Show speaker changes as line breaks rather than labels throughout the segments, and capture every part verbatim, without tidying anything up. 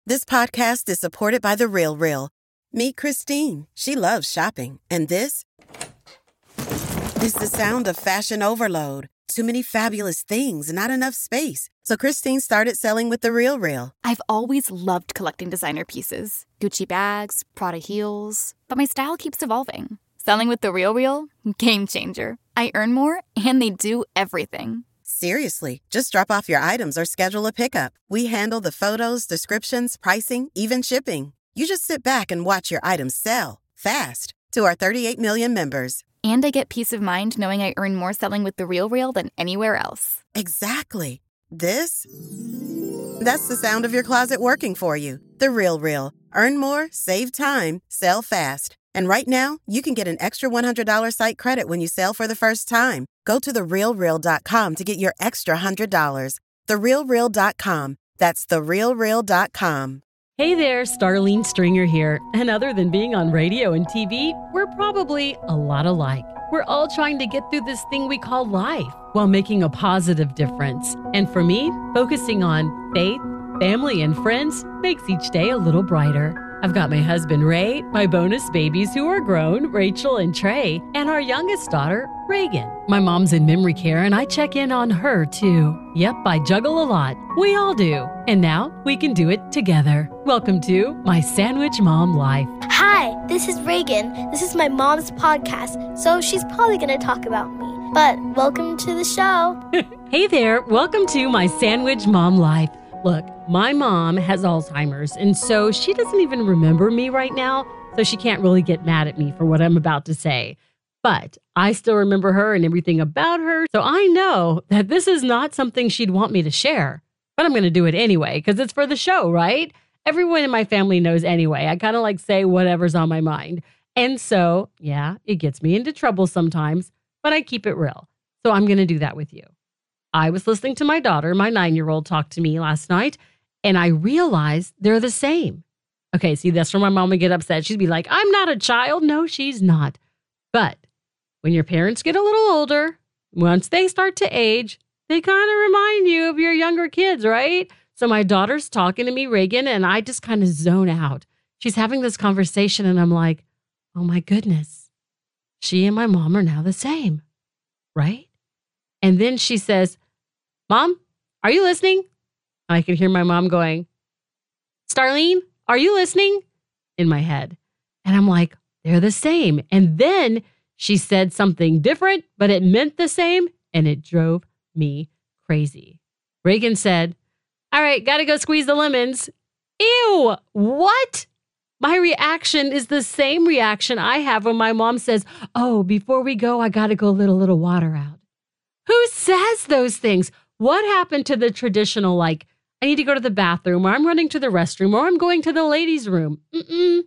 This podcast is supported by The Real Real. Meet Christine. She loves shopping. And this is the sound of fashion overload. Too many fabulous things, not enough space. So Christine started selling with The Real Real.
I've always loved collecting designer pieces. Gucci bags, Prada heels. But my style keeps evolving. Selling with The Real Real? Game changer. I earn more, and they do everything.
Seriously, just drop off your items or schedule a pickup. We handle the photos, descriptions, pricing, even shipping. You just sit back and watch your items sell fast to our thirty-eight million members.
And I get peace of mind knowing I earn more selling with The Real Real than anywhere else.
Exactly. This? That's the sound of your closet working for you. The Real Real. Earn more, save time, sell fast. And right now, you can get an extra one hundred dollars site credit when you sell for the first time. Go to the real real dot com to get your extra one hundred dollars. the real real dot com. That's the real real dot com.
Hey there, Starlene Stringer here. And other than being on radio and T V, we're probably a lot alike. We're all trying to get through this thing we call life while making a positive difference. And for me, focusing on faith, family, and friends makes each day a little brighter. I've got my husband, Ray, my bonus babies who are grown, Rachel and Trey, and our youngest daughter, Reagan. My mom's in memory care, and I check in on her, too. Yep, I juggle a lot. We all do. And now we can do it together. Welcome to My Sandwich Mom Life.
Hi, this is Reagan. This is my mom's podcast, so she's probably going to talk about me. But welcome to the show.
Hey there, welcome to My Sandwich Mom Life. Look, my mom has Alzheimer's, and so she doesn't even remember me right now, so she can't really get mad at me for what I'm about to say. But I still remember her and everything about her, so I know that this is not something she'd want me to share. But I'm going to do it anyway, because it's for the show, right? Everyone in my family knows anyway. I kind of like say whatever's on my mind. And so, yeah, it gets me into trouble sometimes, but I keep it real. So I'm going to do that with you. I was listening to my daughter, my nine-year-old, talk to me last night, and I realized they're the same. Okay, see, that's where my mom would get upset. She'd be like, I'm not a child. No, she's not. But when your parents get a little older, once they start to age, they kind of remind you of your younger kids, right? So my daughter's talking to me, Reagan, and I just kind of zone out. She's having this conversation, and I'm like, oh my goodness, she and my mom are now the same, right? And then she says, Mom, are you listening? I can hear my mom going, Starlene, are you listening? In my head. And I'm like, they're the same. And then she said something different, but it meant the same. And it drove me crazy. Reagan said, all right, got to go squeeze the lemons. Ew, what? My reaction is the same reaction I have when my mom says, oh, before we go, I got to go let a little water out. Who says those things? What happened to the traditional, like, I need to go to the bathroom, or I'm running to the restroom, or I'm going to the ladies' room? Mm-mm.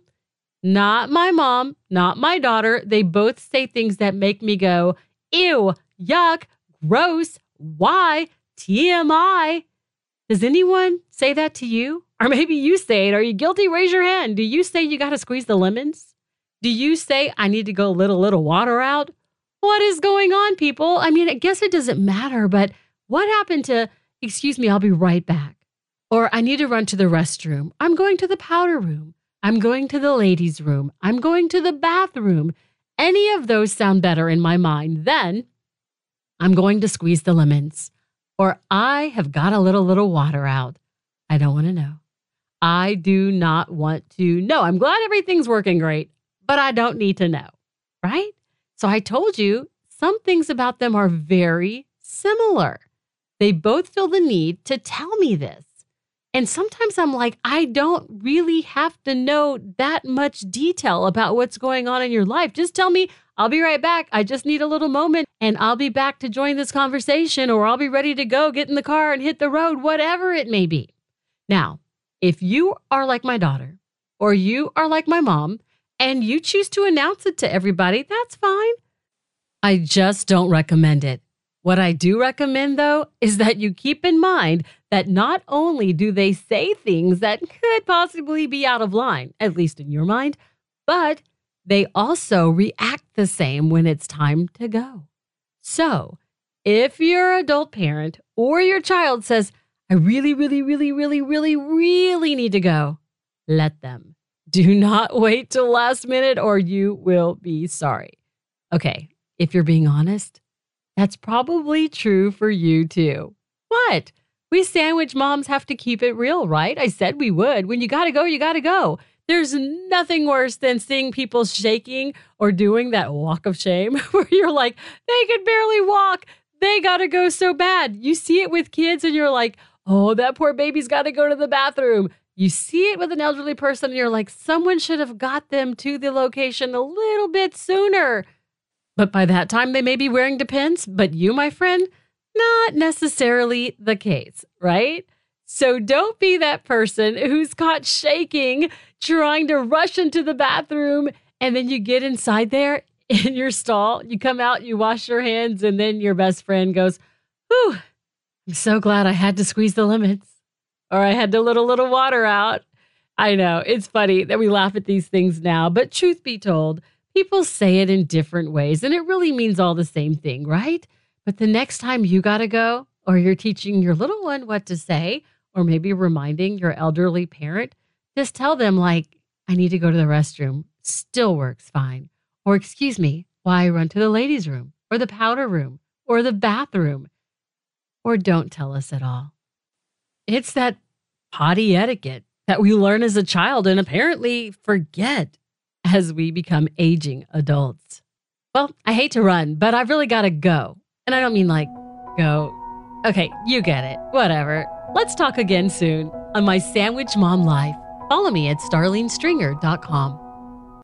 Not my mom, not my daughter. They both say things that make me go, ew, yuck, gross, why, T M I. Does anyone say that to you? Or maybe you say it. Are you guilty? Raise your hand. Do you say you got to squeeze the lemons? Do you say, I need to go let a little water out? What is going on, people? I mean, I guess it doesn't matter, but what happened to, excuse me, I'll be right back. Or I need to run to the restroom. I'm going to the powder room. I'm going to the ladies' room. I'm going to the bathroom. Any of those sound better in my mind than I'm going to squeeze the lemons. Or I have got to let a little water out. I don't want to know. I do not want to know. I'm glad everything's working great, but I don't need to know, right? So I told you some things about them are very similar. They both feel the need to tell me this. And sometimes I'm like, I don't really have to know that much detail about what's going on in your life. Just tell me, I'll be right back. I just need a little moment and I'll be back to join this conversation, or I'll be ready to go, get in the car and hit the road, whatever it may be. Now, if you are like my daughter or you are like my mom and you choose to announce it to everybody, that's fine. I just don't recommend it. What I do recommend, though, is that you keep in mind that not only do they say things that could possibly be out of line, at least in your mind, but they also react the same when it's time to go. So if your adult parent or your child says, I really, really, really, really, really, really need to go. Let them. Do not wait till last minute or you will be sorry. Okay, if you're being honest, that's probably true for you too. What? We sandwich moms have to keep it real, right? I said we would. When you gotta go, you gotta go. There's nothing worse than seeing people shaking or doing that walk of shame where you're like, they can barely walk. They gotta go so bad. You see it with kids and you're like, oh, that poor baby's gotta go to the bathroom. You see it with an elderly person and you're like, someone should have got them to the location a little bit sooner. But by that time, they may be wearing Depends. But you, my friend, not necessarily the case, right? So don't be that person who's caught shaking, trying to rush into the bathroom, and then you get inside there in your stall, you come out, you wash your hands, and then your best friend goes, whew, I'm so glad I had to squeeze the lemons, or I had to let a little water out. I know, it's funny that we laugh at these things now, but truth be told, people say it in different ways, and it really means all the same thing, right? But the next time you gotta go, or you're teaching your little one what to say, or maybe reminding your elderly parent, just tell them like, I need to go to the restroom. Still works fine. Or excuse me, while I run to the ladies' room, or the powder room, or the bathroom. Or don't tell us at all. It's that potty etiquette that we learn as a child and apparently forget as we become aging adults. Well, I hate to run, but I've really got to go. And I don't mean like go. Okay, you get it. Whatever. Let's talk again soon on my Sandwich Mom Life. Follow me at starling stringer dot com.